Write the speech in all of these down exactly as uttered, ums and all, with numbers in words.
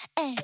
Эй.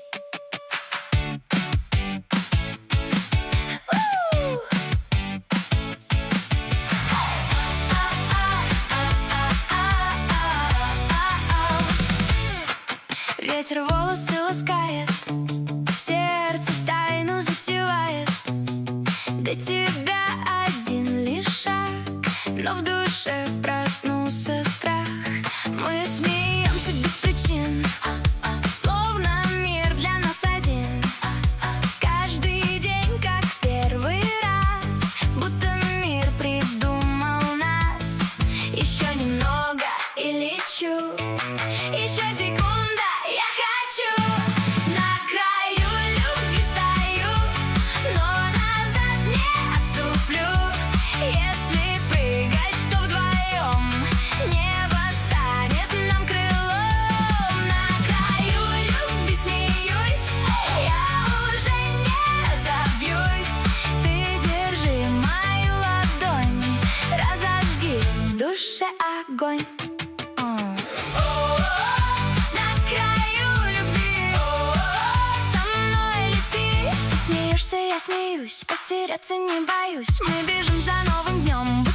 Ветер волосы ласкает, сердце тайну затевает. До тебя один лишь шаг, но в душе проснулся страх. Мы смеемся без причин, словно мир для нас один. Каждый день как первый раз, будто мир придумал нас. Еще немного и лечу, еще секунда, я хочу. На краю любви стою, но назад не отступлю. Если прыгать, то вдвоем небо станет нам крылом. На краю любви смеюсь, я уже не разобьюсь. Ты держи мою ладонь, разожги в душе огонь. Я смеюсь, потеряться не боюсь. Мы бежим за новым днем.